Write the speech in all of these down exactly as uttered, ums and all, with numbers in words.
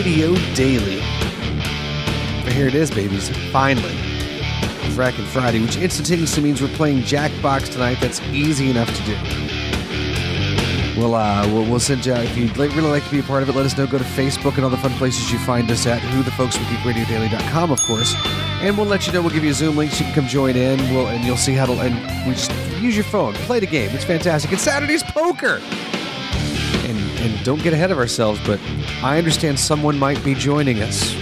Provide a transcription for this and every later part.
Radio Daily. But here it is, babies. Finally. Frackin' Friday, which instantaneously means we're playing Jackbox tonight. That's easy enough to do. We'll, uh, we'll, we'll send you, if you'd like, really like to be a part of it, let us know. Go to Facebook and all the fun places you find us at, who the folks with geek radio daily dot com, of course. And we'll let you know, we'll give you a Zoom link so you can come join in, we'll, and you'll see how to, and we just use your phone, play the game. It's fantastic. It's Saturday's Poker! And, and don't get ahead of ourselves, but I understand someone might be joining us.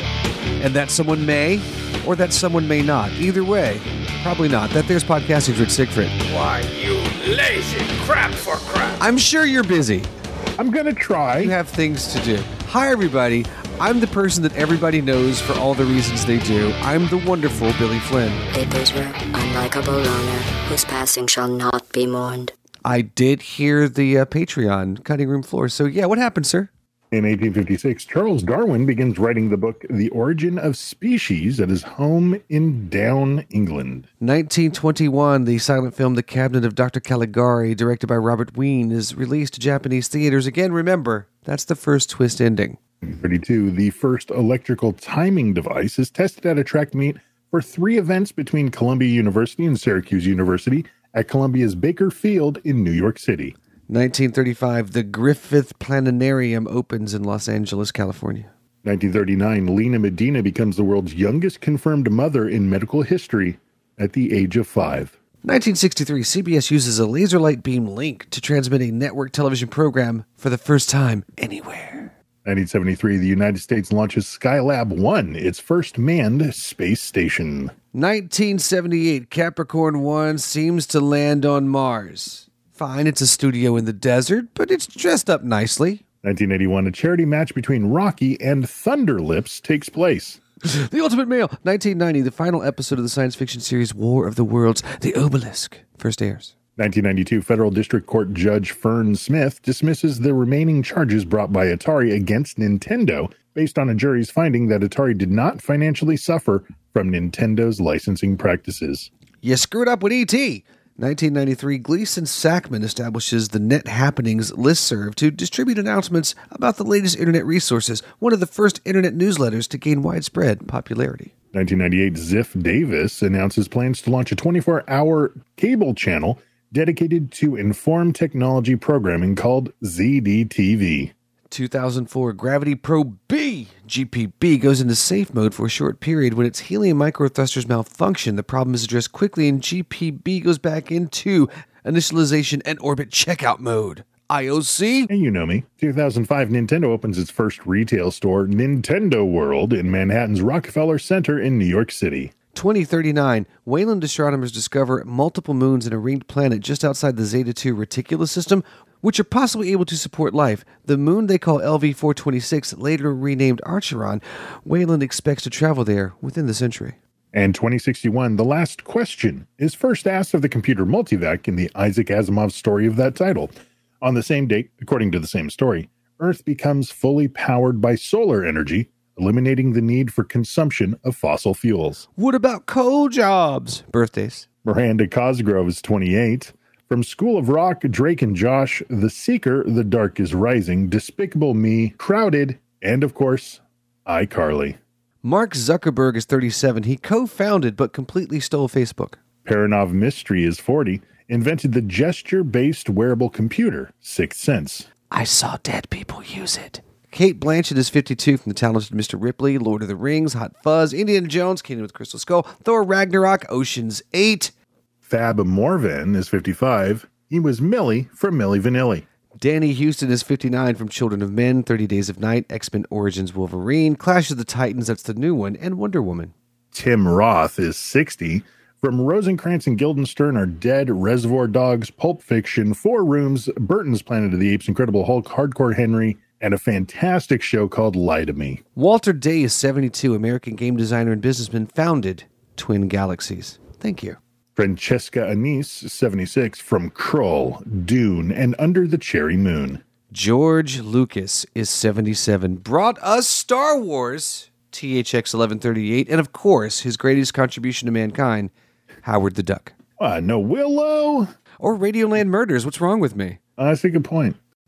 And that someone may, or that someone may not. Either way, probably not. That there's Podcasting's Rich Siegfried. Why, you lazy crap for crap. I'm sure you're busy. I'm going to try. You have things to do. Hi, everybody. I'm the person that everybody knows for all the reasons they do. I'm the wonderful Billy Flynn. A bitter, unlikable loner whose passing shall not be mourned. I did hear the uh, Patreon cutting room floor. So, yeah, what happened, sir? In eighteen fifty-six, Charles Darwin begins writing the book The Origin of Species at his home in Down, England. nineteen twenty-one, the silent film The Cabinet of Doctor Caligari, directed by Robert Wien, is released to Japanese theaters. Again, remember, that's the first twist ending. thirty-two, the first electrical timing device is tested at a track meet for three events between Columbia University and Syracuse University at Columbia's Baker Field in New York City. nineteen thirty-five, the Griffith Planetarium opens in Los Angeles, California. nineteen thirty-nine, Lena Medina becomes the world's youngest confirmed mother in medical history at the age of five. nineteen sixty-three, C B S uses a laser light beam link to transmit a network television program for the first time anywhere. nineteen seventy-three, the United States launches Skylab one, its first manned space station. nineteen seventy-eight, Capricorn one seems to land on Mars. Fine, it's a studio in the desert, but it's dressed up nicely. nineteen eighty-one, a charity match between Rocky and Thunder Lips takes place. The Ultimate Male. nineteen ninety, the final episode of the science fiction series War of the Worlds, The Obelisk, first airs. nineteen ninety-two, Federal District Court Judge Fern Smith dismisses the remaining charges brought by Atari against Nintendo based on a jury's finding that Atari did not financially suffer from Nintendo's licensing practices. You screwed up with E T nineteen ninety-three, Gleason Sackman establishes the Net Happenings listserv to distribute announcements about the latest internet resources, one of the first internet newsletters to gain widespread popularity. nineteen ninety-eight, Ziff Davis announces plans to launch a twenty-four hour cable channel dedicated to informed technology programming called Z D T V. two thousand four, Gravity Probe B, G P B, goes into safe mode for a short period. When its helium microthrusters malfunction, the problem is addressed quickly, and G P B goes back into initialization and orbit checkout mode. I O C? And you know me. two thousand five, Nintendo opens its first retail store, Nintendo World, in Manhattan's Rockefeller Center in New York City. twenty thirty-nine, Wayland astronomers discover multiple moons in a ringed planet just outside the Zeta two Reticula system, which are possibly able to support life. The moon they call L V four twenty-six, later renamed Archeron, Wayland expects to travel there within the century. And twenty sixty-one, the last question is first asked of the computer Multivac in the Isaac Asimov story of that title. On the same date, according to the same story, Earth becomes fully powered by solar energy, eliminating the need for consumption of fossil fuels. What about coal jobs? Birthdays. Miranda Cosgrove is twenty-eight. From School of Rock, Drake and Josh, The Seeker, The Dark is Rising, Despicable Me, Crowded, and of course, iCarly. Mark Zuckerberg is thirty-seven. He co-founded but completely stole Facebook. Paranov Mystery is forty. Invented the gesture-based wearable computer, Sixth Sense. I saw dead people use it. Kate Blanchett is fifty-two, from The Talented Mister Ripley, Lord of the Rings, Hot Fuzz, Indiana Jones, Kingdom with Crystal Skull, Thor Ragnarok, Ocean's eight. Fab Morvan is fifty-five. He was Millie from Milli Vanilli. Danny Houston is fifty-nine, from Children of Men, thirty Days of Night, X-Men Origins Wolverine, Clash of the Titans, that's the new one, and Wonder Woman. Tim Roth is sixty. From Rosencrantz and Guildenstern are Dead, Reservoir Dogs, Pulp Fiction, Four Rooms, Burton's Planet of the Apes, Incredible Hulk, Hardcore Henry, and a fantastic show called Lie to Me. Walter Day is seventy-two, American game designer and businessman, founded Twin Galaxies. Thank you. Francesca Anise, seventy-six, from Krull, Dune, and Under the Cherry Moon. George Lucas is seventy-seven, brought us Star Wars, T H X eleven thirty-eight, and of course, his greatest contribution to mankind, Howard the Duck. Uh, no Willow? Or Radioland Murders, what's wrong with me? Uh, that's a good point.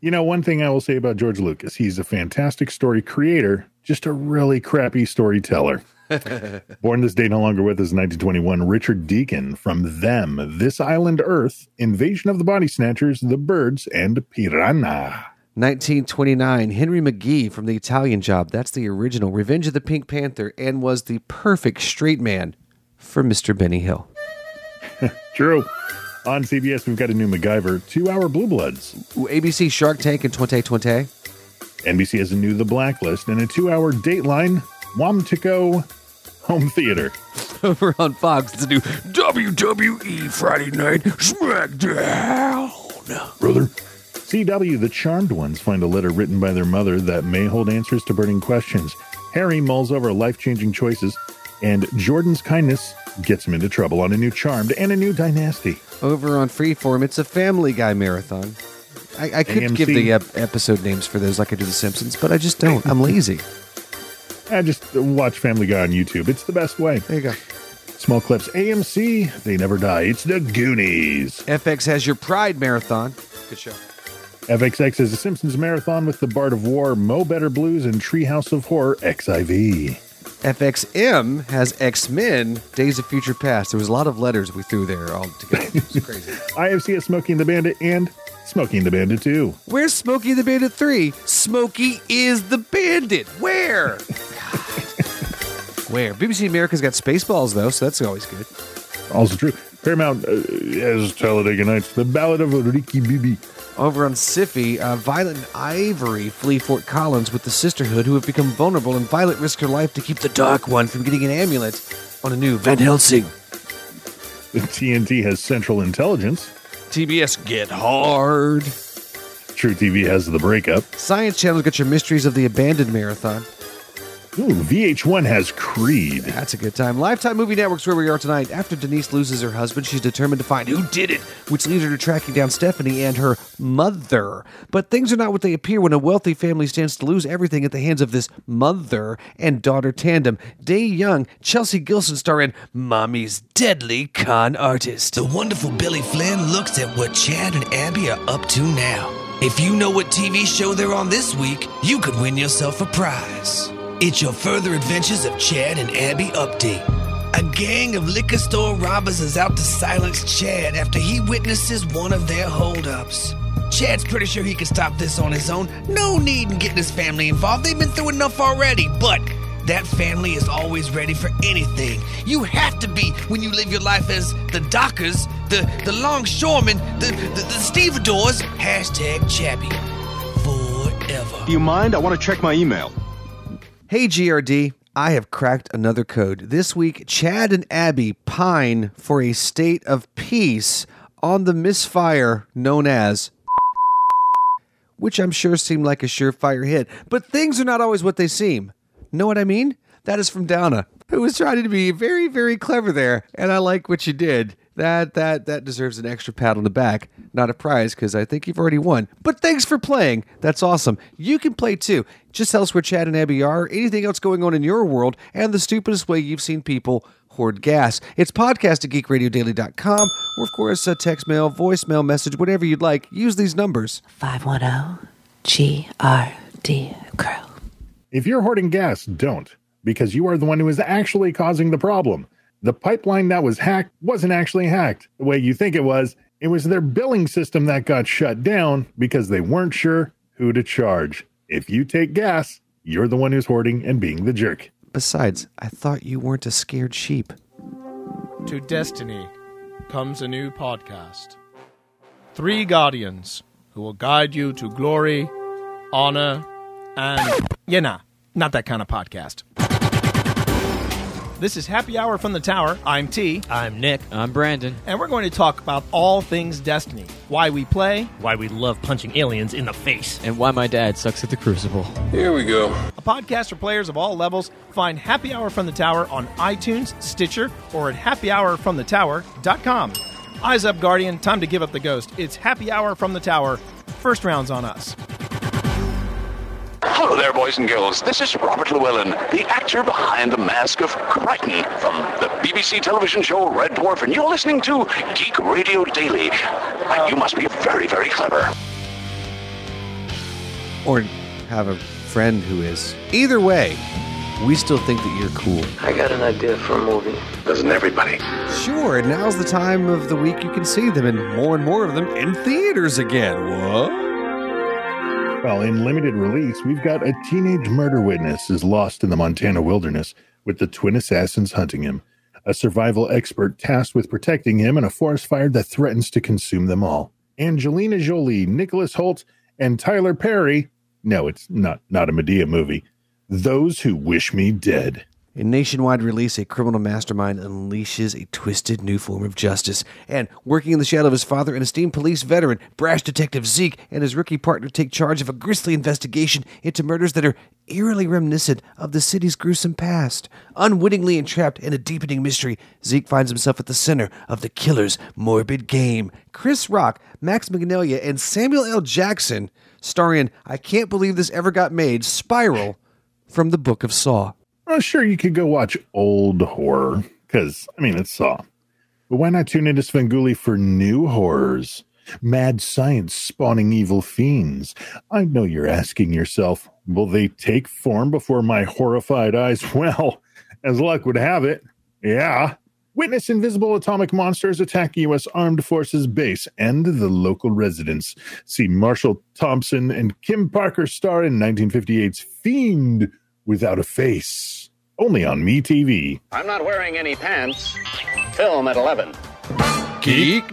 You know, one thing I will say about George Lucas, he's a fantastic story creator, just a really crappy storyteller. Born this day, no longer with us in nineteen twenty-one, Richard Deacon from Them, This Island Earth, Invasion of the Body Snatchers, The Birds, and Piranha. nineteen twenty-nine, Henry McGee from The Italian Job. That's the original Revenge of the Pink Panther and was the perfect straight man for Mister Benny Hill. True. On C B S, we've got a new MacGyver, two-hour Blue Bloods. Ooh, A B C Shark Tank and twenty twenty. N B C has a new The Blacklist and a two-hour Dateline, Wamtico Home Theater. Over on Fox, it's a new W W E Friday Night SmackDown. Brother. C W, The Charmed Ones find a letter written by their mother that may hold answers to burning questions. Harry mulls over life-changing choices, and Jordan's kindness gets him into trouble on a new Charmed and a new Dynasty. Over on Freeform, it's a Family Guy marathon. I, I could A M C. give the ep- episode names for those like I do The Simpsons, but I just don't. I'm lazy. I just watch Family Guy on YouTube. It's the best way. There you go. Small clips. A M C, They Never Die. It's the Goonies. F X has your Pride Marathon. Good show. F X X is a Simpsons marathon with the Bard of War, Mo Better Blues, and Treehouse of Horror X I V. F X M has X-Men Days of Future Past. There was a lot of letters we threw there all together. It's crazy. I F C has Smoking the Bandit and Smoking the Bandit two. Where's Smokey the Bandit three? Smokey is the Bandit. Where? Where? B B C America's got Spaceballs, though, so that's always good. Also true. Paramount uh, has Talladega Nights, The Ballad of Ricky Bobby. Over on Syfy, uh, Violet and Ivory flee Fort Collins with the Sisterhood, who have become vulnerable, and Violet risks her life to keep the Dark One from getting an amulet on a new Van Helsing. T N T has Central Intelligence. T B S Get Hard. True T V has The Breakup. Science Channel's got your Mysteries of the Abandoned Marathon. Ooh, V H one has Creed. That's a good time. Lifetime Movie Network's where we are tonight. After Denise loses her husband, she's determined to find who did it, which leads her to tracking down Stephanie and her mother. But things are not what they appear when a wealthy family stands to lose everything at the hands of this mother and daughter tandem. Day Young, Chelsea Gilson star in Mommy's Deadly Con Artist. The wonderful Billy Flynn looks at what Chad and Abby are up to now. If you know what T V show they're on this week, you could win yourself a prize. It's your Further Adventures of Chad and Abby update. A gang of liquor store robbers is out to silence Chad after he witnesses one of their holdups. Chad's pretty sure he can stop this on his own. No need in getting his family involved. They've been through enough already. But that family is always ready for anything. You have to be when you live your life as the Dockers, the, the Longshoremen, the, the, the Stevedores. Hashtag Chappie. Forever. Do you mind? I want to check my email. Hey G R D, I have cracked another code. This week, Chad and Abby pine for a state of peace on the misfire known as, which I'm sure seemed like a surefire hit. But things are not always what they seem. Know what I mean? That is from Donna, who was trying to be very, very clever there, and I like what you did. That that that deserves an extra pat on the back. Not a prize, because I think you've already won. But thanks for playing. That's awesome. You can play too. Just tell us where Chad and Abby are, anything else going on in your world, and the stupidest way you've seen people hoard gas. It's podcast at geek radio daily dot com, or of course, a text mail, voicemail message, whatever you'd like. Use these numbers. five one zero G R D Crew. If you're hoarding gas, don't, because you are the one who is actually causing the problem. The pipeline that was hacked wasn't actually hacked the way you think it was. It was their billing system that got shut down because they weren't sure who to charge. If you take gas, you're the one who's hoarding and being the jerk. Besides, I thought you weren't a scared sheep. To Destiny comes a new podcast. Three guardians who will guide you to glory, honor, and... Yeah, nah, not that kind of podcast. This is Happy Hour from the Tower. I'm T. I'm Nick. I'm Brandon. And we're going to talk about all things Destiny. Why we play. Why we love punching aliens in the face. And why my dad sucks at the Crucible. Here we go. A podcast for players of all levels. Find Happy Hour from the Tower on iTunes, Stitcher, or at happy hour from the tower dot com. Eyes up, Guardian. Time to give up the ghost. It's Happy Hour from the Tower. First round's on us. Hello there, boys and girls. This is Robert Llewellyn, the actor behind the mask of Crichton from the B B C television show Red Dwarf, and you're listening to Geek Radio Daily. Uh, you must be very, very clever. or have a friend who is. Either way, we still think that you're cool. I got an idea for a movie. Doesn't everybody? Sure, and now's the time of the week you can see them, and more and more of them in theaters again. What? Well, in limited release, we've got a teenage murder witness is lost in the Montana wilderness with the twin assassins hunting him. A survival expert tasked with protecting him in a forest fire that threatens to consume them all. Angelina Jolie, Nicholas Hoult, and Tyler Perry. No, it's not, not a Medea movie. Those Who Wish Me Dead. In nationwide release, a criminal mastermind unleashes a twisted new form of justice. And working in the shadow of his father, an esteemed police veteran, brash detective Zeke, and his rookie partner take charge of a grisly investigation into murders that are eerily reminiscent of the city's gruesome past. Unwittingly entrapped in a deepening mystery, Zeke finds himself at the center of the killer's morbid game. Chris Rock, Max Magnolia, and Samuel L. Jackson, starring I Can't Believe This Ever Got Made, Spiral, from the Book of Saw. Well, sure, you could go watch old horror, because, I mean, it's Saw. But why not tune into Svengoolie for new horrors? Mad science spawning evil fiends. I know you're asking yourself, will they take form before my horrified eyes? Well, as luck would have it, yeah. Witness invisible atomic monsters attack U S Armed Forces base and the local residents. See Marshall Thompson and Kim Parker star in nineteen fifty-eight's Fiend Without a Face. Only on MeTV. I'm not wearing any pants. Film at eleven. Geek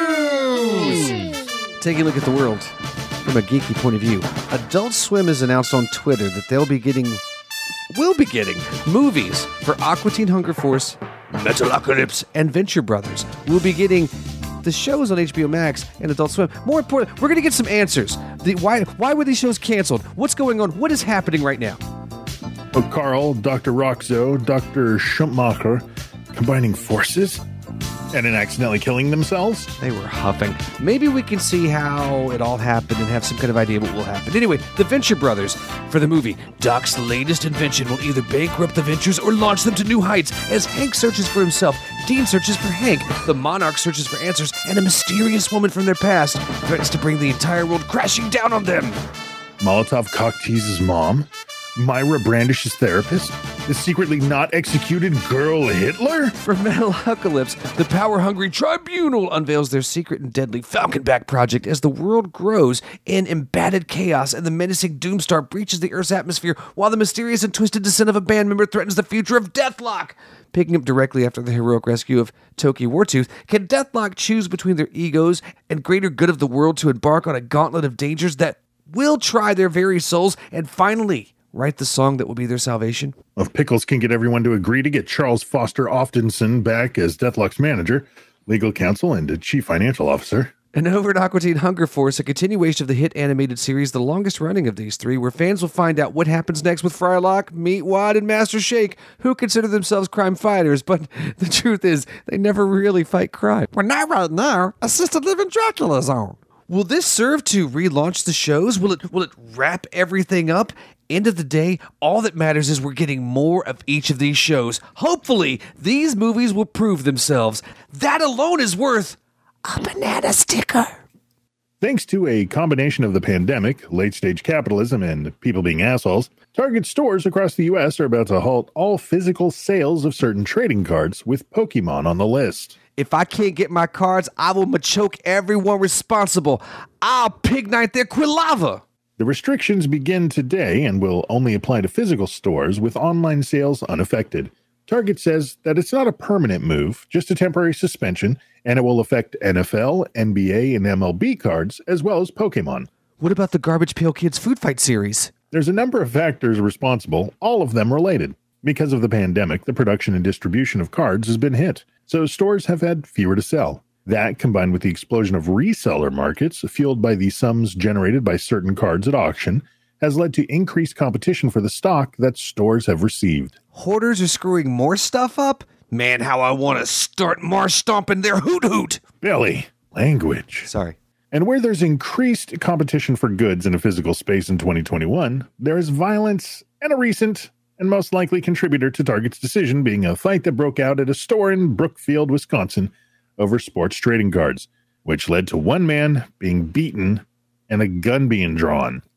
News! Taking a look at the world from a geeky point of view. Adult Swim has announced on Twitter that they'll be getting, will be getting, movies for Aqua Teen Hunger Force, Metalocalypse, and Venture Brothers. We'll be getting the shows on H B O Max and Adult Swim. More important, we're going to get some answers. The, why, why were these shows canceled? What's going on? What is happening right now? Oh, Carl, Doctor Roxo, Doctor Schumacher combining forces and then accidentally killing themselves? They were huffing. Maybe we can see how it all happened and have some kind of idea what will happen. Anyway, the Venture Brothers for the movie. Doc's latest invention will either bankrupt the Ventures or launch them to new heights. As Hank searches for himself, Dean searches for Hank, the Monarch searches for answers, and a mysterious woman from their past threatens to bring the entire world crashing down on them. Molotov cock teases mom. Myra brandishes therapist. The secretly not executed girl Hitler? For Metalocalypse, the power-hungry tribunal unveils their secret and deadly Falconback project as the world grows in embattled chaos and the menacing Doomstar breaches the Earth's atmosphere while the mysterious and twisted descent of a band member threatens the future of Deathlock. Picking up directly after the heroic rescue of Toki Wartooth, can Deathlock choose between their egos and greater good of the world to embark on a gauntlet of dangers that will try their very souls and finally write the song that will be their salvation? If Pickles can get everyone to agree to get Charles Foster Oftenson back as Deathlock's manager, legal counsel, and chief financial officer. And over at Aqua Teen Hunger Force, a continuation of the hit animated series, the longest running of these three, where fans will find out what happens next with Frylock, Meatwad, and Master Shake, who consider themselves crime fighters, but the truth is, they never really fight crime. Well, not right now. Assisted living Dracula's on. Will this serve to relaunch the shows? Will it will it wrap everything up? End of the day, all that matters is we're getting more of each of these shows. Hopefully, these movies will prove themselves. That alone is worth a banana sticker. Thanks to a combination of the pandemic, late-stage capitalism, and people being assholes, Target stores across the U S are about to halt all physical sales of certain trading cards, with Pokemon on the list. If I can't get my cards, I will machoke everyone responsible. I'll pignite their Quilava. The restrictions begin today and will only apply to physical stores, with online sales unaffected. Target says that it's not a permanent move, just a temporary suspension, and it will affect N F L, N B A, and M L B cards, as well as Pokemon. What about the Garbage Pail Kids Food Fight series? There's a number of factors responsible, all of them related. Because of the pandemic, the production and distribution of cards has been hit, so stores have had fewer to sell. That, combined with the explosion of reseller markets, fueled by the sums generated by certain cards at auction, has led to increased competition for the stock that stores have received. Hoarders are screwing more stuff up? Man, how I want to start marsh stomping their hoot hoot. Billy, language. Sorry. And where there's increased competition for goods in a physical space in twenty twenty-one, there is violence, and a recent and most likely contributor to Target's decision being a fight that broke out at a store in Brookfield, Wisconsin, over sports trading cards, which led to one man being beaten and a gun being drawn. Damn!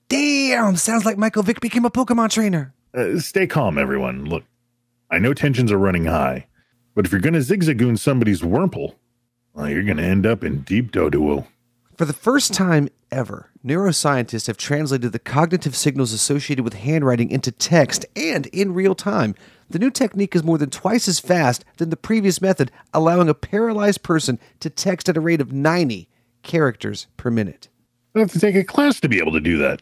Damn, sounds like Michael Vick became a Pokemon trainer. Uh, stay calm, everyone. Look, I know tensions are running high, but if you're going to zigzagoon somebody's Wurmple, well, you're going to end up in deep Doduo. For the first time ever, neuroscientists have translated the cognitive signals associated with handwriting into text and in real time. The new technique is more than twice as fast than the previous method, allowing a paralyzed person to text at a rate of ninety characters per minute. I have to take a class to be able to do that.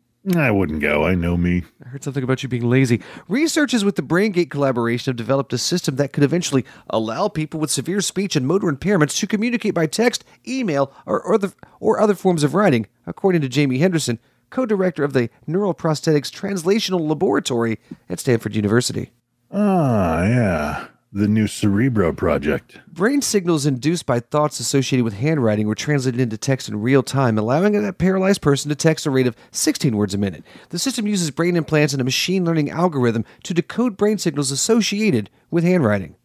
I wouldn't go. I know me. I heard something about you being lazy. Researchers with the BrainGate collaboration have developed a system that could eventually allow people with severe speech and motor impairments to communicate by text, email, or, or, the, or other forms of writing, according to Jamie Henderson, co-director of the Neural Prosthetics Translational Laboratory at Stanford University. Ah, yeah. The new Cerebro project. Brain signals induced by thoughts associated with handwriting were translated into text in real time, allowing a paralyzed person to text a rate of sixteen words a minute. The system uses brain implants and a machine learning algorithm to decode brain signals associated with handwriting.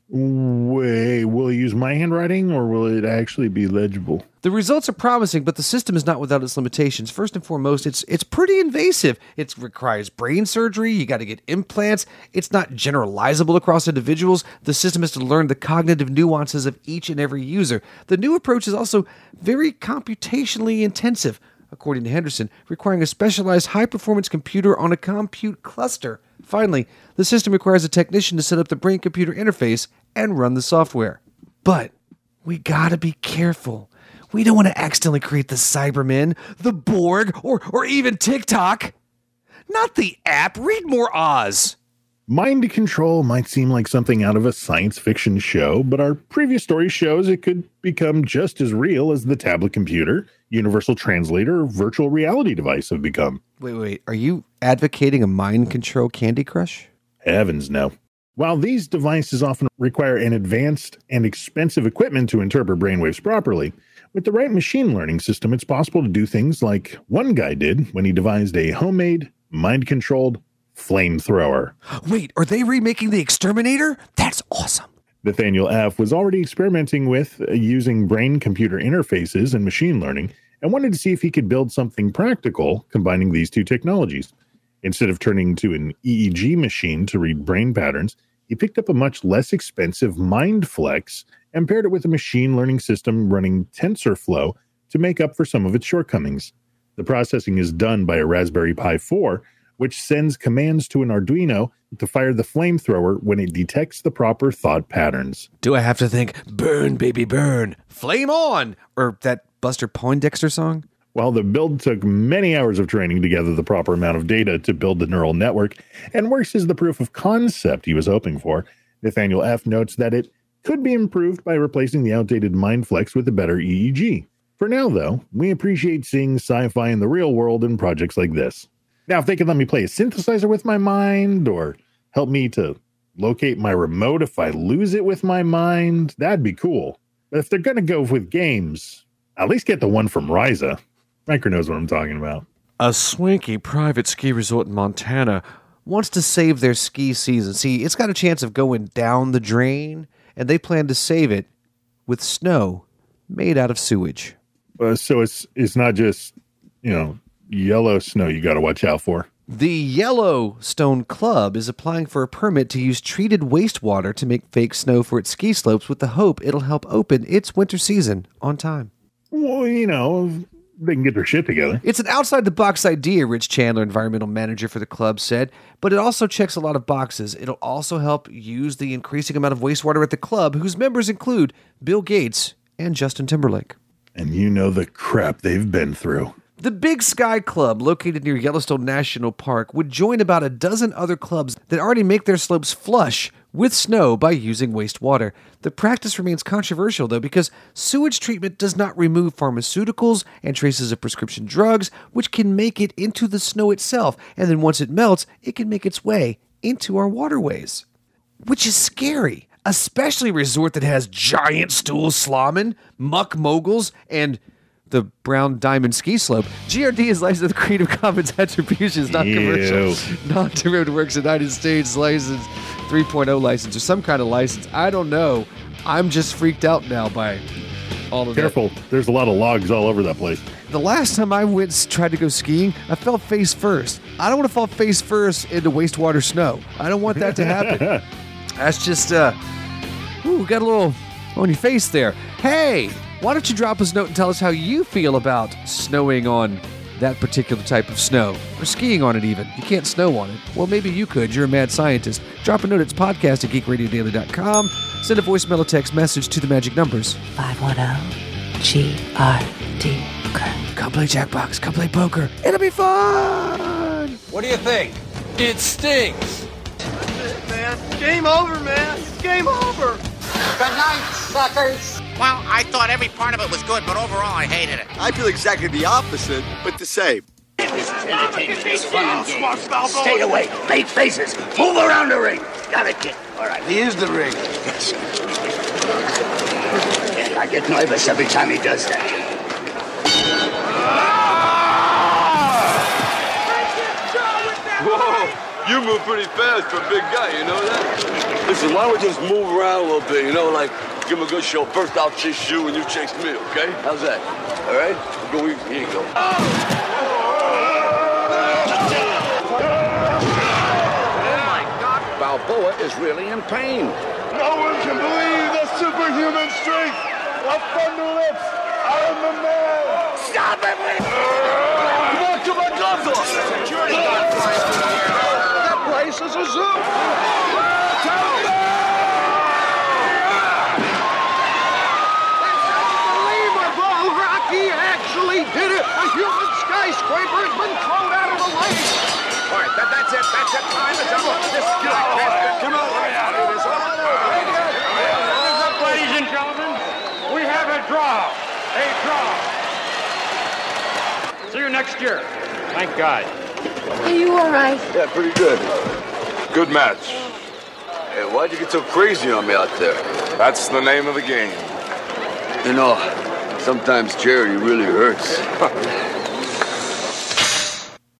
Wait, will it use my handwriting or will it actually be legible? The results are promising, but the system is not without its limitations. First and foremost, it's it's pretty invasive. It requires brain surgery. You got to get implants. It's not generalizable across individuals. The system has to learn the cognitive nuances of each and every user. The new approach is also very computationally intensive, according to Henderson, requiring a specialized high-performance computer on a compute cluster. Finally, the system requires a technician to set up the brain-computer interface and run the software. But we gotta be careful. We don't want to accidentally create the Cybermen, the Borg, or, or even TikTok. Not the app. Read more Oz. Mind control might seem like something out of a science fiction show, but our previous story shows it could become just as real as the tablet computer, universal translator, or virtual reality device have become. Wait, wait, are you advocating a mind control Candy Crush? Heavens no. While these devices often require an advanced and expensive equipment to interpret brainwaves properly, with the right machine learning system, it's possible to do things like one guy did when he devised a homemade, mind-controlled flamethrower. Wait, are they remaking The Exterminator? That's awesome. Nathaniel F. was already experimenting with uh, using brain-computer interfaces and machine learning and wanted to see if he could build something practical combining these two technologies. Instead of turning to an E E G machine to read brain patterns, he picked up a much less expensive MindFlex and paired it with a machine learning system running TensorFlow to make up for some of its shortcomings. The processing is done by a Raspberry Pi four, which sends commands to an Arduino to fire the flamethrower when it detects the proper thought patterns. Do I have to think, burn, baby, burn, flame on, or that Buster Poindexter song? While the build took many hours of training to gather the proper amount of data to build the neural network and works as the proof of concept he was hoping for, Nathaniel F. notes that it could be improved by replacing the outdated MindFlex with a better E E G. For now, though, we appreciate seeing sci-fi in the real world in projects like this. Now, if they could let me play a synthesizer with my mind or help me to locate my remote if I lose it with my mind, that'd be cool. But if they're going to go with games, at least get the one from Ryza. Riker knows what I'm talking about. A swanky private ski resort in Montana wants to save their ski season. See, it's got a chance of going down the drain, and they plan to save it with snow made out of sewage. Uh, so it's it's not just, you know, yellow snow you got to watch out for. The Yellowstone Club is applying for a permit to use treated wastewater to make fake snow for its ski slopes with the hope it'll help open its winter season on time. Well, you know, they can get their shit together. It's an outside-the-box idea, Rich Chandler, environmental manager for the club, said, but it also checks a lot of boxes. It'll also help use the increasing amount of wastewater at the club, whose members include Bill Gates and Justin Timberlake. And you know the crap they've been through. The Big Sky Club, located near Yellowstone National Park, would join about a dozen other clubs that already make their slopes flush with snow by using wastewater. The practice remains controversial, though, because sewage treatment does not remove pharmaceuticals and traces of prescription drugs, which can make it into the snow itself, and then once it melts, it can make its way into our waterways. Which is scary, especially a resort that has giant stool slalom, muck moguls, and the Brown Diamond Ski Slope. G R D is licensed with Creative Commons Attributions, not commercial, non-derivative works, United States license, three point oh license, or some kind of license. I don't know. I'm just freaked out now by all of Careful. it. There's a lot of logs all over that place. The last time I went tried to go skiing, I fell face first. I don't want to fall face first into wastewater snow. I don't want that to happen. That's just, uh, ooh, got a little on your face there. Hey, why don't you drop us a note and tell us how you feel about snowing on that particular type of snow, or skiing on it even. You can't snow on it. Well, maybe you could. You're a mad scientist. Drop a note. It's podcast at geek radio daily dot com. Send a voicemail or text message to the magic numbers. five one zero G R D. Come play Jackbox. Come play poker. It'll be fun. What do you think? It stinks. That's it, man. Game over, man. Game over. Good night, suckers. Well, I thought every part of it was good, but overall I hated it. I feel exactly the opposite, but the same. This is entertainment. It's fun and games. Stay away. Make faces. Move around the ring. Got it, kid. All right. He is the ring. Yes. I get nervous every time he does that. Whoa, you move pretty fast for a big guy, you know that? Listen, why don't we just move around a little bit, you know, like give him a good show. First I'll chase you and you chase me, okay? How's that? All right? We'll go, here you go. Oh my God, Balboa is really in pain. No one can believe the superhuman strength of Thunder Lips. I am the man. Stop it, please. Come on, come on, gloves off. Security guard flying through the air. That place is a zoo. Did it! A human skyscraper has been thrown out of the lake! All right, that, that's it. That's it. Time is up. This is good. Come on. It is over. Ladies and gentlemen, we have a draw. A draw. See you next year. Thank God. Are you all right? Yeah, pretty good. Good match. Hey, why'd you get so crazy on me out there? That's the name of the game. You know, sometimes charity really hurts.